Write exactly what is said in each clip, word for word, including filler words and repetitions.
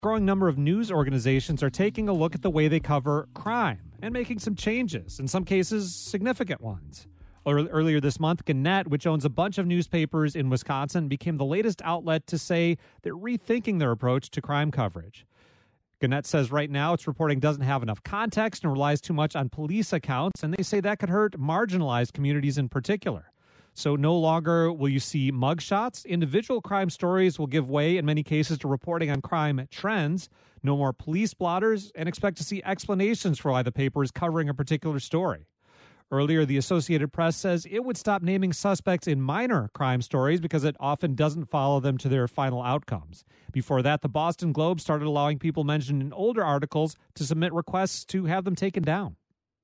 growing number of news organizations are taking a look at the way they cover crime and making some changes, in some cases significant ones. Earlier this month, Gannett, which owns a bunch of newspapers in Wisconsin, became the latest outlet to say they're rethinking their approach to crime coverage. Gannett says right now its reporting doesn't have enough context and relies too much on police accounts, and they say that could hurt marginalized communities in particular. So no longer will you see mugshots. Individual crime stories will give way in many cases to reporting on crime trends. No more police blotters, and expect to see explanations for why the paper is covering a particular story. Earlier, the Associated Press says it would stop naming suspects in minor crime stories because it often doesn't follow them to their final outcomes. Before that, the Boston Globe started allowing people mentioned in older articles to submit requests to have them taken down.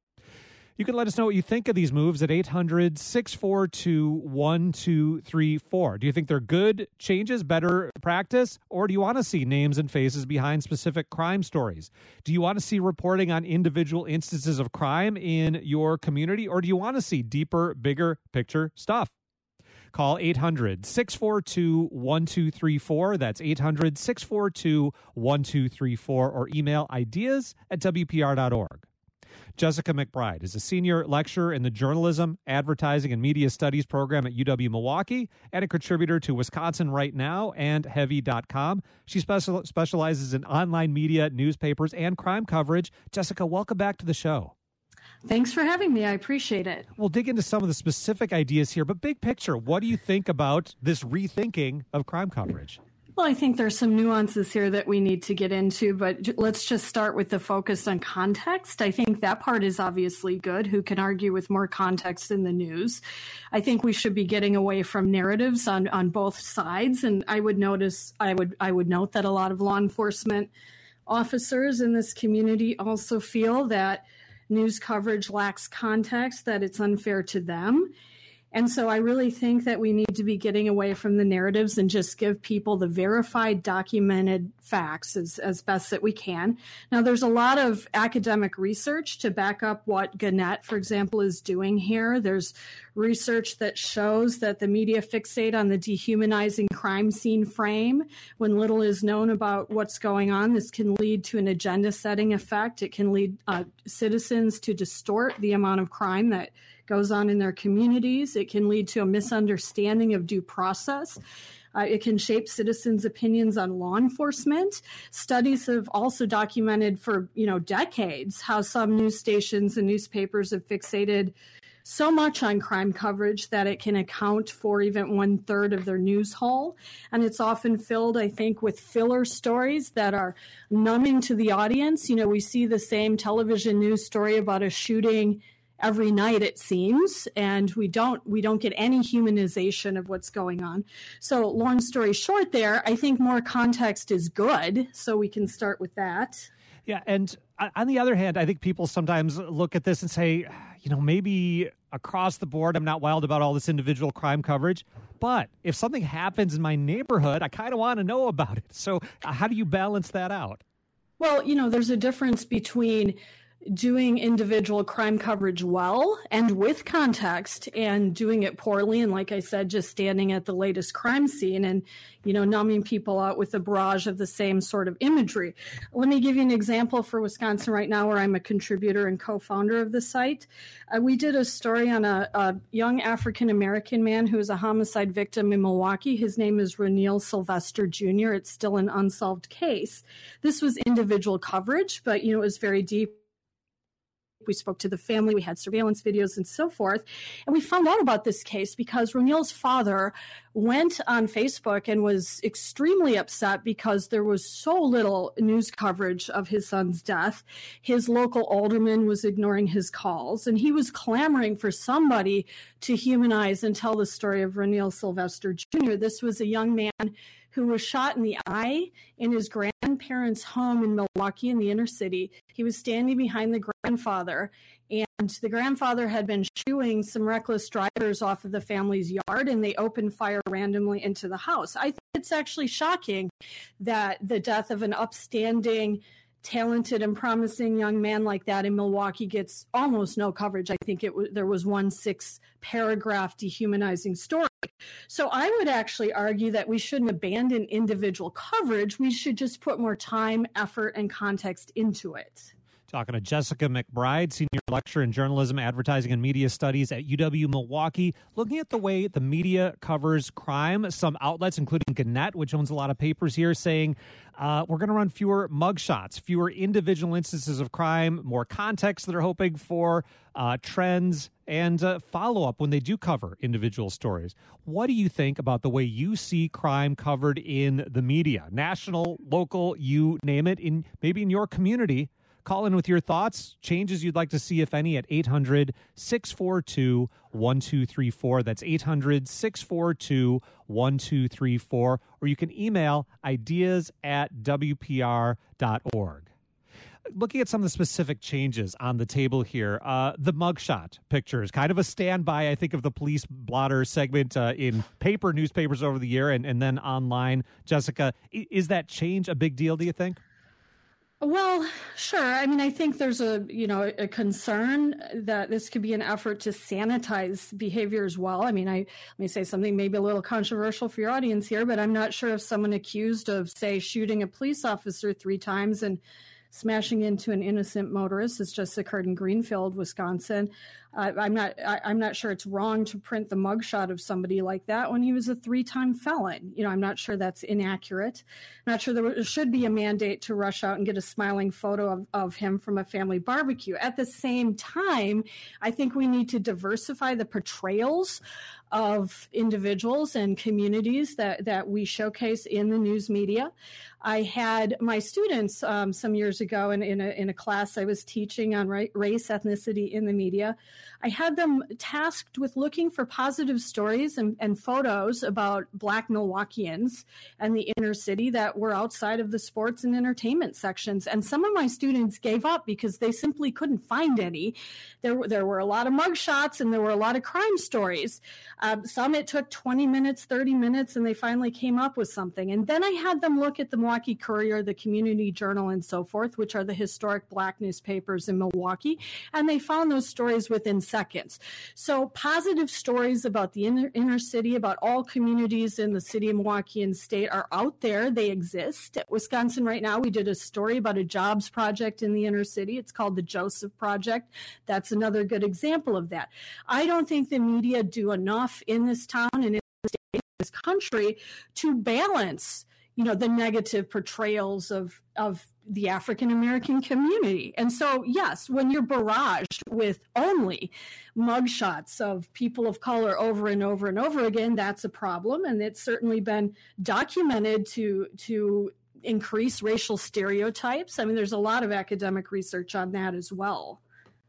You can let us know what you think of these moves at eight hundred, six four two, one two three four. Do you think they're good changes, better practice, or do you want to see names and faces behind specific crime stories? Do you want to see reporting on individual instances of crime in your community, or do you want to see deeper, bigger picture stuff? Call eight hundred, six four two, one two three four. That's eight hundred, six four two, one two three four, or email ideas at w p r dot org. Jessica McBride is a senior lecturer in the Journalism, Advertising, and Media Studies program at U W-Milwaukee and a contributor to Wisconsin Right Now and Heavy dot com. She special, specializes in online media, newspapers, and crime coverage. Jessica, welcome back to the show. Thanks for having me. I appreciate it. We'll dig into some of the specific ideas here, but big picture, what do you think about this rethinking of crime coverage? Well, I think there's some nuances here that we need to get into, but let's just start with the focus on context. I think that part is obviously good. Who can argue with more context in the news? I think we should be getting away from narratives on, on both sides. And I would notice, I would, I would note that a lot of law enforcement officers in this community also feel that news coverage lacks context, that it's unfair to them. And so I really think that we need to be getting away from the narratives and just give people the verified, documented facts as, as best that we can. Now, there's a lot of academic research to back up what Gannett, for example, is doing here. There's research that shows that the media fixate on the dehumanizing crime scene frame when little is known about what's going on. This can lead to an agenda-setting effect. It can lead uh, citizens to distort the amount of crime that goes on in their communities. It can lead to a misunderstanding of due process. Uh, it can shape citizens' opinions on law enforcement. Studies have also documented for, you know, decades how some news stations and newspapers have fixated so much on crime coverage that it can account for even one third of their news haul. And it's often filled, I think, with filler stories that are numbing to the audience. You know, we see the same television news story about a shooting every night, it seems, and we don't we don't get any humanization of what's going on. So long story short there, I think more context is good, so we can start with that. Yeah, and on the other hand, I think people sometimes look at this and say, you know, maybe across the board, I'm not wild about all this individual crime coverage, but if something happens in my neighborhood, I kind of want to know about it. So uh, how do you balance that out? Well, you know, there's a difference between doing individual crime coverage well and with context and doing it poorly. And like I said, just standing at the latest crime scene and, you know, numbing people out with a barrage of the same sort of imagery. Let me give you an example for Wisconsin Right Now, where I'm a contributor and co-founder of the site. Uh, we did a story on a, a young African-American man who was a homicide victim in Milwaukee. His name is Roniel Sylvester Junior It's still an unsolved case. This was individual coverage, but, you know, it was very deep. We spoke to the family, we had surveillance videos and so forth. And we found out about this case because Roniel's father went on Facebook and was extremely upset because there was so little news coverage of his son's death. His local alderman was ignoring his calls, and he was clamoring for somebody to humanize and tell the story of Roniel Sylvester Junior This was a young man who was shot in the eye in his grandparents' home in Milwaukee in the inner city. He was standing behind the grandfather, and the grandfather had been shooing some reckless drivers off of the family's yard, and they opened fire randomly into the house. I think it's actually shocking that the death of an upstanding, talented and promising young man like that in Milwaukee gets almost no coverage. I think it w- there was one six paragraph dehumanizing story. So I would actually argue that we shouldn't abandon individual coverage. We should just put more time, effort, and context into it. Talking to Jessica McBride, Senior Lecturer in Journalism, Advertising, and Media Studies at U W-Milwaukee, looking at the way the media covers crime. Some outlets, including Gannett, which owns a lot of papers here, saying uh, we're going to run fewer mugshots, fewer individual instances of crime, more context that are hoping for, uh, trends, and uh, follow-up when they do cover individual stories. What do you think about the way you see crime covered in the media? National, local, you name it, in maybe in your community. Call in with your thoughts, changes you'd like to see, if any, at eight hundred, six four two, one two three four. That's eight hundred, six four two, one two three four. Or you can email ideas at w p r dot org. Looking at some of the specific changes on the table here, uh, the mugshot pictures, kind of a standby, I think, of the police blotter segment uh, in paper newspapers over the year and, and then online. Jessica, is that change a big deal, do you think? Well, sure. I mean, I think there's a, you know, a concern that this could be an effort to sanitize behavior as well. I mean, I let me say something maybe a little controversial for your audience here, but I'm not sure if someone accused of, say, shooting a police officer three times and smashing into an innocent motorist, as just occurred in Greenfield, Wisconsin. Uh, I'm not. I, I'm not sure it's wrong to print the mugshot of somebody like that when he was a three-time felon. You know, I'm not sure that's inaccurate. I'm not sure there should be a mandate to rush out and get a smiling photo of, of him from a family barbecue. At the same time, I think we need to diversify the portrayals of individuals and communities that, that we showcase in the news media. I had my students um, some years ago in, in, a, in a class I was teaching on ra- race, ethnicity in the media. I had them tasked with looking for positive stories and, and photos about Black Milwaukeeans and the inner city that were outside of the sports and entertainment sections. And some of my students gave up because they simply couldn't find any. There, there were a lot of mugshots and there were a lot of crime stories. Uh, some it took twenty minutes, thirty minutes, and they finally came up with something. And then I had them look at the Milwaukee Courier, the Community Journal, and so forth, which are the historic Black newspapers in Milwaukee. And they found those stories within seconds. So positive stories about the inner, inner city, about all communities in the city of Milwaukee and state are out there. They exist. At Wisconsin right now, we did a story about a jobs project in the inner city. It's called the Joseph Project. That's another good example of that. I don't think the media do enough in this town and in this state, in this country to balance, you know, the negative portrayals of, of the African-American community. And so, yes, when you're barraged with only mugshots of people of color over and over and over again, that's a problem. And it's certainly been documented to, to increase racial stereotypes. I mean, there's a lot of academic research on that as well.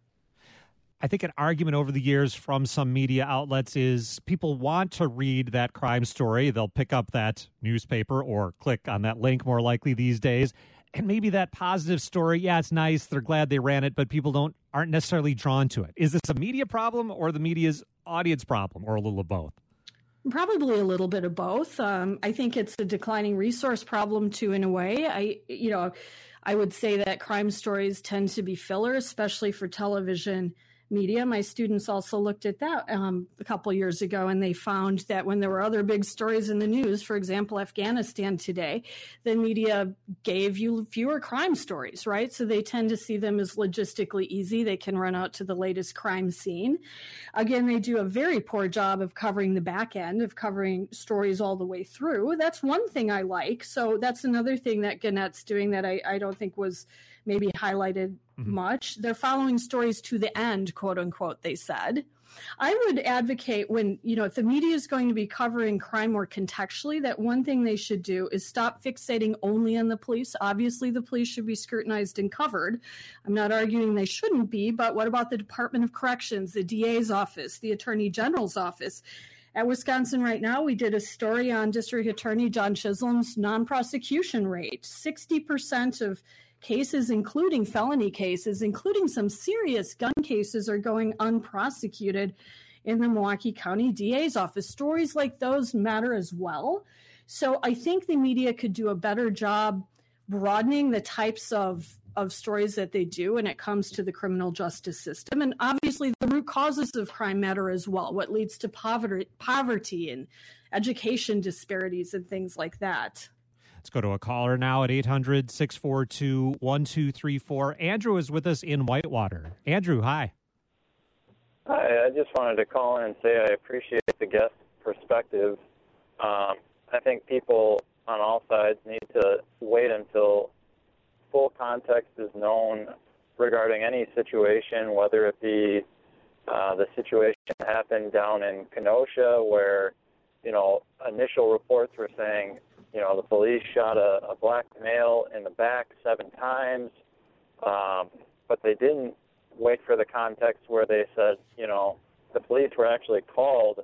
I think an argument over the years from some media outlets is people want to read that crime story. They'll pick up that newspaper or click on that link more likely these days. And maybe that positive story, yeah, it's nice. They're glad they ran it, but people don't aren't necessarily drawn to it. Is this a media problem or the media's audience problem, or a little of both? Probably a little bit of both. Um, I think it's a declining resource problem too, in a way. I, you know, I would say that crime stories tend to be filler, especially for television media. My students also looked at that um, a couple years ago, and they found that when there were other big stories in the news, for example, Afghanistan Today, the media gave you fewer crime stories, right? So they tend to see them as logistically easy. They can run out to the latest crime scene. Again, they do a very poor job of covering the back end, of covering stories all the way through. That's one thing I like. So that's another thing that Gannett's doing that I, I don't think was maybe highlighted mm-hmm. much. They're following stories to the end, quote unquote, they said. I would advocate when, you know, if the media is going to be covering crime more contextually, that one thing they should do is stop fixating only on the police. Obviously, the police should be scrutinized and covered. I'm not arguing they shouldn't be, but what about the Department of Corrections, the D A's office, the Attorney General's office? At Wisconsin right now, we did a story on District Attorney John Chisholm's non-prosecution rate. sixty percent of cases, including felony cases, including some serious gun cases, are going unprosecuted in the Milwaukee County D A's office. Stories like those matter as well. So I think the media could do a better job broadening the types of of stories that they do when it comes to the criminal justice system. And obviously the root causes of crime matter as well, what leads to poverty, poverty and education disparities and things like that. Let's go to a caller now at eight hundred, six four two, one two three four. Andrew is with us in Whitewater. Andrew, hi. Hi, I just wanted to call in and say I appreciate the guest perspective. Um, I think people on all sides need to wait until full context is known regarding any situation, whether it be uh, the situation that happened down in Kenosha where, you know, initial reports were saying, you know, the police shot a, a black male in the back seven times, um, but they didn't wait for the context where they said, you know, the police were actually called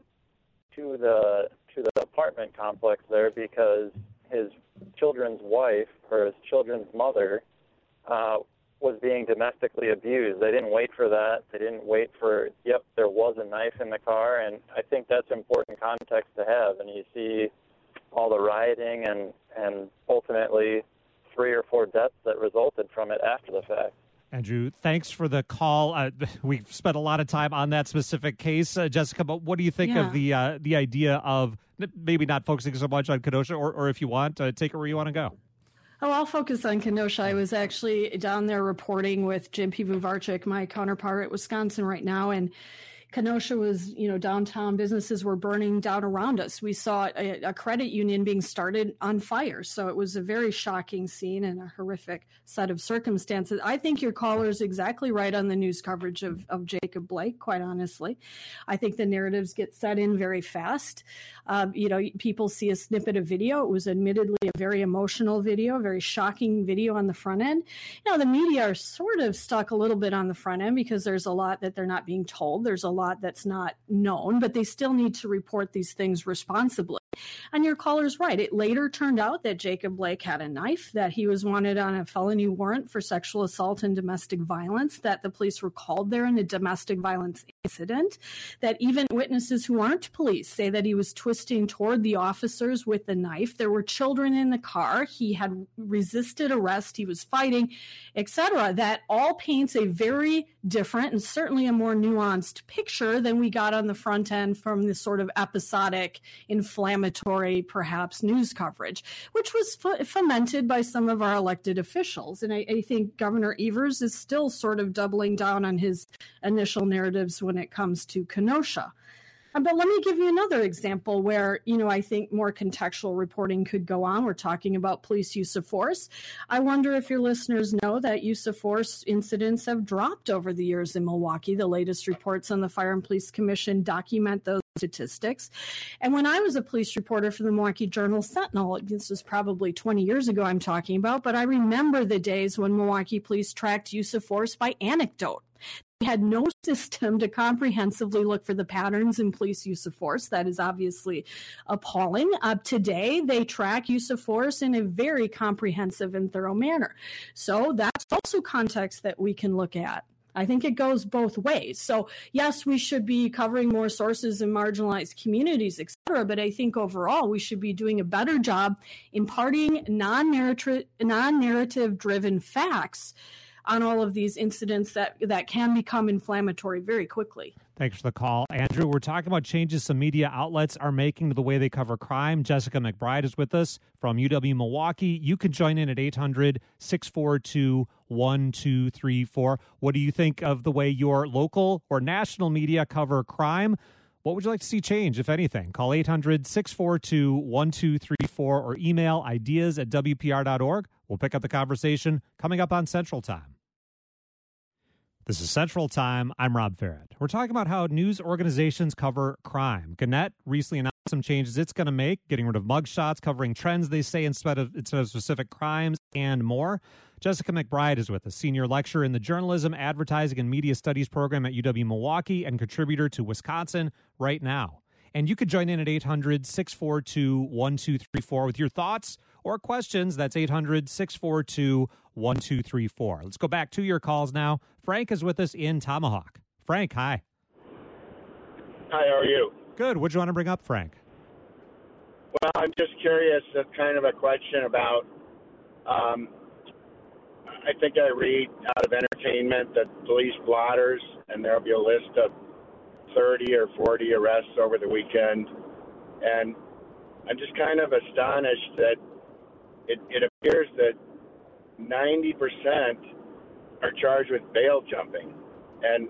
to the to the apartment complex there because his children's wife or his children's mother uh, was being domestically abused. They didn't wait for that. They didn't wait for, yep, there was a knife in the car, and I think that's important context to have. And you see all the rioting and, and ultimately three or four deaths that resulted from it after the fact. Andrew, thanks for the call. Uh, we've spent a lot of time on that specific case, uh, Jessica, but what do you think yeah. of the uh, the idea of maybe not focusing so much on Kenosha, or, or if you want, uh, take it where you want to go? Oh, I'll focus on Kenosha. I was actually down there reporting with Jim Pivovarchik, my counterpart at Wisconsin right now, and Kenosha was, you know, downtown businesses were burning down around us. We saw a, a credit union being started on fire. So it was a very shocking scene and a horrific set of circumstances. I think your caller is exactly right on the news coverage of, of Jacob Blake, quite honestly. I think the narratives get set in very fast. Um, you know, people see a snippet of video. It was admittedly a very emotional video, a very shocking video on the front end. You know, the media are sort of stuck a little bit on the front end because there's a lot that they're not being told. There's a lot that's not known, but they still need to report these things responsibly. And your caller's right. It later turned out that Jacob Blake had a knife, that he was wanted on a felony warrant for sexual assault and domestic violence, that the police were called there in a domestic violence incident, that even witnesses who aren't police say that he was twisting toward the officers with the knife. There were children in the car. He had resisted arrest. He was fighting, et cetera. That all paints a very different and certainly a more nuanced picture than we got on the front end from this sort of episodic, inflammatory, perhaps, news coverage, which was f- fomented by some of our elected officials. And I, I think Governor Evers is still sort of doubling down on his initial narratives when it comes to Kenosha. But let me give you another example where, you know, I think more contextual reporting could go on. We're talking about police use of force. I wonder if your listeners know that use of force incidents have dropped over the years in Milwaukee. The latest reports on the Fire and Police Commission document those statistics. And when I was a police reporter for the Milwaukee Journal Sentinel, this was probably twenty years ago I'm talking about, but I remember the days when Milwaukee police tracked use of force by anecdote. They had no system to comprehensively look for the patterns in police use of force. That is obviously appalling. Uh, today, they track use of force in a very comprehensive and thorough manner. So that's also context that we can look at. I think it goes both ways. So yes, we should be covering more sources in marginalized communities, et cetera, but I think overall we should be doing a better job imparting non-narrative, non-narrative driven facts on all of these incidents that, that can become inflammatory very quickly. Thanks for the call, Andrew. We're talking about changes some media outlets are making to the way they cover crime. Jessica McBride is with us from U W-Milwaukee. You can join in at eight hundred, six four two, one two three four. What do you think of the way your local or national media cover crime? What would you like to see change, if anything? Call eight hundred, six four two, one two three four or email ideas at W P R dot org. We'll pick up the conversation coming up on Central Time. This is Central Time. I'm Rob Farrett. We're talking about how news organizations cover crime. Gannett recently announced some changes it's going to make, getting rid of mugshots, covering trends, they say, instead of, instead of specific crimes, and more. Jessica McBride is with us, senior lecturer in the Journalism, Advertising, and Media Studies program at U W-Milwaukee and contributor to Wisconsin Right Now. And you could join in at eight hundred, six four two, one two three four with your thoughts or questions. That's eight hundred, six four two, one two three four. Let's go back to your calls now. Frank is with us in Tomahawk. Frank, hi. Hi, how are you? Good. What do you want to bring up, Frank? Well, I'm just curious, uh, kind of a question about Um, I think I read out of entertainment that police blotters, and there'll be a list of thirty or forty arrests over the weekend. And I'm just kind of astonished that it, it appears that ninety percent are charged with bail jumping. And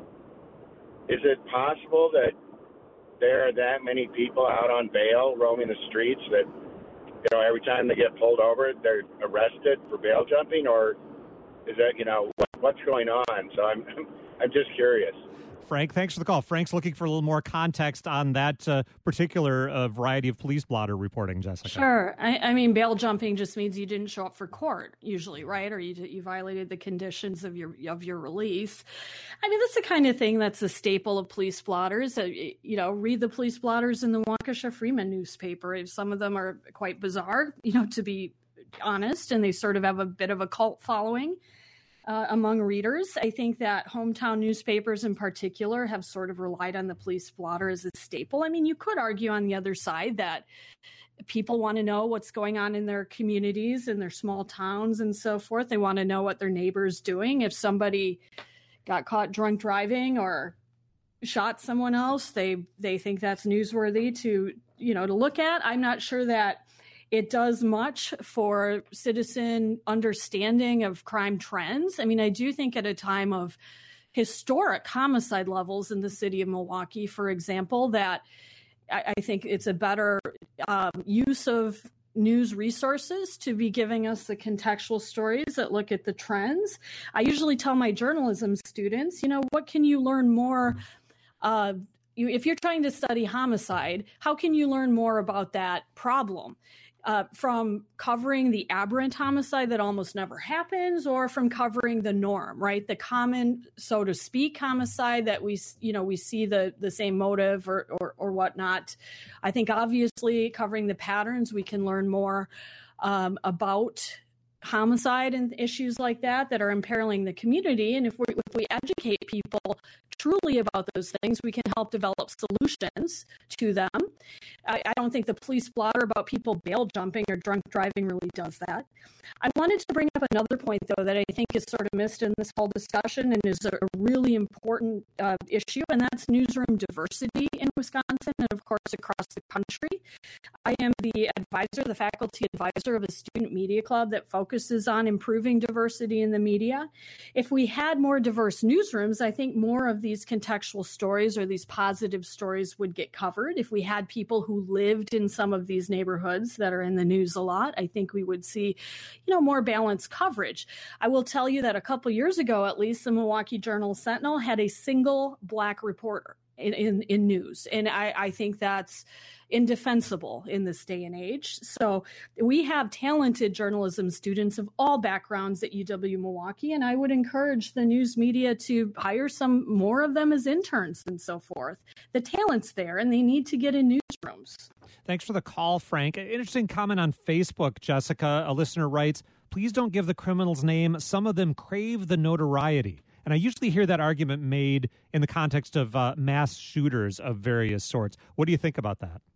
is it possible that there are that many people out on bail roaming the streets that, you know, every time they get pulled over, they're arrested for bail jumping? Or is that, you know, what, what's going on? So I'm, I'm just curious. Frank, thanks for the call. Frank's looking for a little more context on that uh, particular uh, variety of police blotter reporting, Jessica. Sure. I, I mean, bail jumping just means you didn't show up for court, usually, right? Or you you violated the conditions of your of your release. I mean, that's the kind of thing that's a staple of police blotters. Uh, you know, read the police blotters in the Waukesha Freeman newspaper. Some of them are quite bizarre, you know, to be honest, and they sort of have a bit of a cult following. Uh, among readers. I think that hometown newspapers in particular have sort of relied on the police blotter as a staple. I mean, you could argue on the other side that people want to know what's going on in their communities, in their small towns and so forth. They want to know what their neighbor's doing. If somebody got caught drunk driving or shot someone else, they they think that's newsworthy to, you know, to look at. I'm not sure that it does much for citizen understanding of crime trends. I mean, I do think at a time of historic homicide levels in the city of Milwaukee, for example, that I, I think it's a better um, use of news resources to be giving us the contextual stories that look at the trends. I usually tell my journalism students, you know, what can you learn more uh, you, if you're trying to study homicide, how can you learn more about that problem? Uh, from covering the aberrant homicide that almost never happens, or from covering the norm, right? The common, so to speak, homicide that we, you know, we see the the same motive or, or, or whatnot. I think obviously covering the patterns, we can learn more um, about homicide and issues like that that are imperiling the community. And if we, if we educate people truly about those things, we can help develop solutions to them. I, I don't think the police blotter about people bail jumping or drunk driving really does that. I wanted to bring up another point, though, that I think is sort of missed in this whole discussion and is a really important uh, issue, and that's newsroom diversity in Wisconsin and, of course, across the country. I am the advisor, the faculty advisor of a student media club that focuses on improving diversity in the media. If we had more diverse newsrooms, I think more of these contextual stories or these positive stories would get covered. If we had people who lived in some of these neighborhoods that are in the news a lot, I think we would see, you know, more balanced coverage. I will tell you that a couple years ago, at least, the Milwaukee Journal-Sentinel had a single Black reporter in, in, in news. And I, I think that's indefensible in this day and age. So we have talented journalism students of all backgrounds at U W-Milwaukee, and I would encourage the news media to hire some more of them as interns and so forth. The talent's there, and they need to get in newsrooms. Thanks for the call, Frank. An interesting comment on Facebook, Jessica. A listener writes, please don't give the criminal's name. Some of them crave the notoriety. And I usually hear that argument made in the context of uh, mass shooters of various sorts. What do you think about that?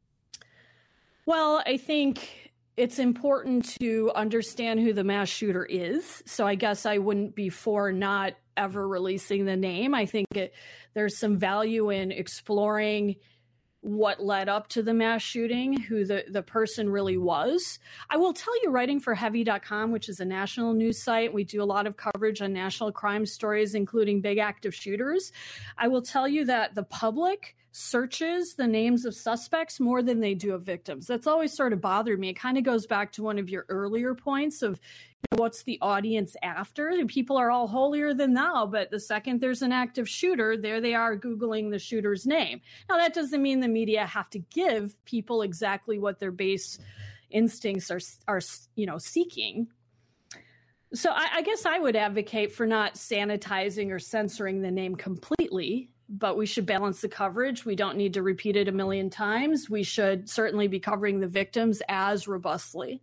Well, I think it's important to understand who the mass shooter is. So I guess I wouldn't be for not ever releasing the name. I think it, there's some value in exploring what led up to the mass shooting, who the, the person really was. I will tell you, writing for heavy dot com, which is a national news site, we do a lot of coverage on national crime stories, including big active shooters. I will tell you that the public searches the names of suspects more than they do of victims. That's always sort of bothered me. It kind of goes back to one of your earlier points of, you know, what's the audience after? And people are all holier than thou, but the second there's an active shooter, there they are Googling the shooter's name. Now, that doesn't mean the media have to give people exactly what their base instincts are, are you know, seeking. So I, I guess I would advocate for not sanitizing or censoring the name completely, but we should balance the coverage. We don't need to repeat it a million times. We should certainly be covering the victims as robustly.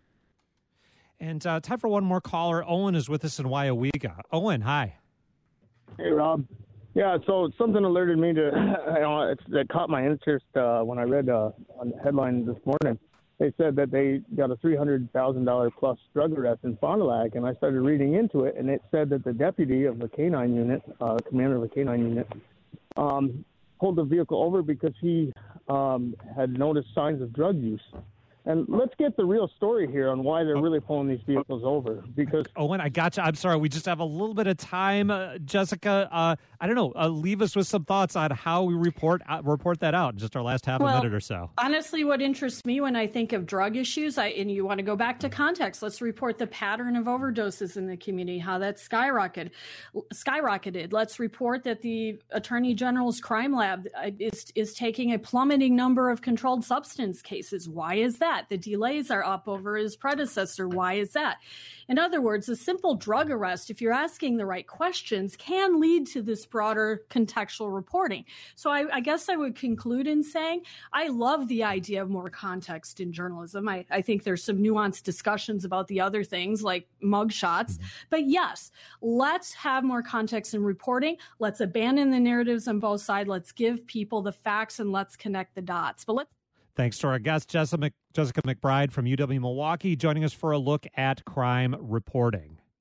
And uh, time for one more caller. Owen is with us in Waiawega. Owen, hi. Hey, Rob. Yeah, so something alerted me to, you know, it's, that caught my interest uh, when I read uh, on the headline this morning. they said that they got a three hundred thousand dollars plus drug arrest in Fond du Lac, and I started reading into it, and it said that the deputy of the canine unit, uh, commander of the canine unit, um, pulled the vehicle over because he um, had noticed signs of drug use. And let's get the real story here on why they're really pulling these vehicles over. Because Owen, I got you. I'm sorry. We just have a little bit of time. Uh, Jessica, uh, I don't know. Uh, leave us with some thoughts on how we report uh, report that out in just our last half well, a minute or so. Honestly, what interests me when I think of drug issues, I, and you want to go back to context, let's report the pattern of overdoses in the community, how that skyrocketed. skyrocketed. Let's report that the Attorney General's crime lab is, is taking a plummeting number of controlled substance cases. Why is that? The delays are up over his predecessor. Why is that? In other words, a simple drug arrest, if you're asking the right questions, can lead to this broader contextual reporting. So I, I guess I would conclude in saying I love the idea of more context in journalism. I, I think there's some nuanced discussions about the other things like mugshots. Mm-hmm. But yes, let's have more context in reporting. Let's abandon the narratives on both sides. Let's give people the facts and let's connect the dots. But let's Thanks to our guest, Jessica, Mc, Jessica McBride from U W Milwaukee, joining us for a look at crime reporting.